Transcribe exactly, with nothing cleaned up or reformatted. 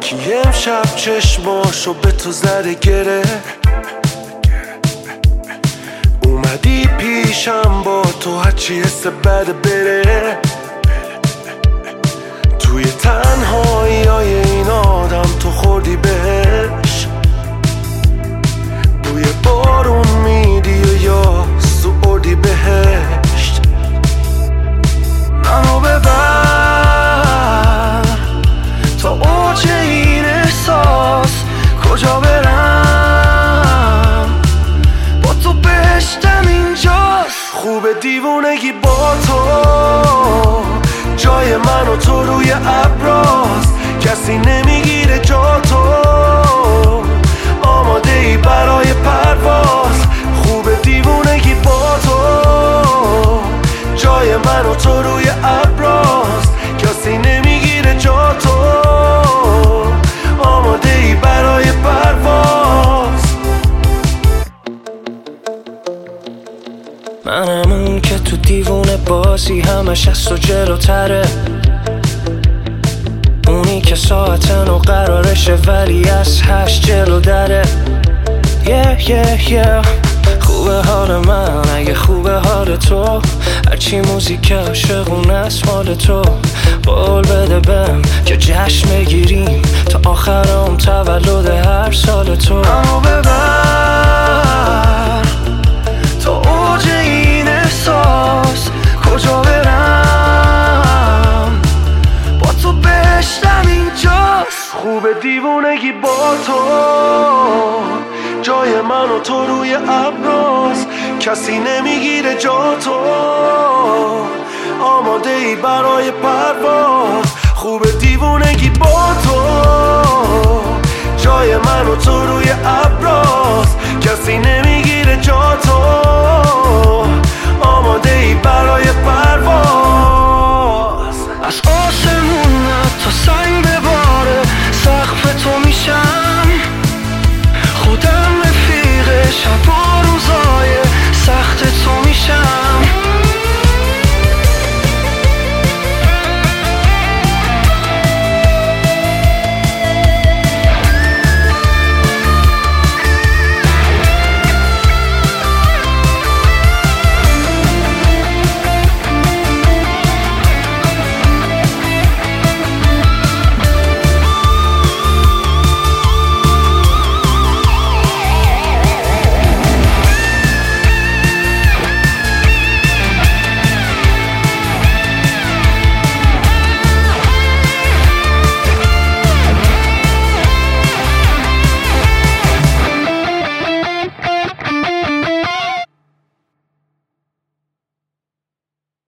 کی امشب چشماشو به تو زده گره، اومدی پیشم با تو هرچی حس بد بره. توی تنهایی های این آدم تو خوردی بهش، بوی بارون میدی و یا سوردی بهشت. منو ببر تا اوج این احساس، کجا برم با تو بهشتم اینجاست. خوب دیوونگی با تو، جای من و تو روی ابراست، کسی نمیگیره جا تو، آماده ای برای پرواز. خوب دیوونگی با تو، جای من و تو روی ابراست، کسی نمیگیره جا تو، آماده ای برای پرواز. منم اون که تو دیوونه بازی همش از تو جلوتره، اونی که ساعتن و قرارشه ولی از هشت جلو دره. yeah, yeah, yeah. خوبه حال من اگه خوبه حال تو، هرچی موزیک عاشقونه است مال تو. قول بده بهم که جشن بگیریم تا آخرام تولد هر سال تو. منو ببر تا اوج این احساس، کجا برم با تو بهشتم اینجاست. خوب دیوونگی با تو، جای من و تو روی ابراست، کسی نمیگیره جا تو، آماده ای برای پرواز. خوب دیوونگی با تو،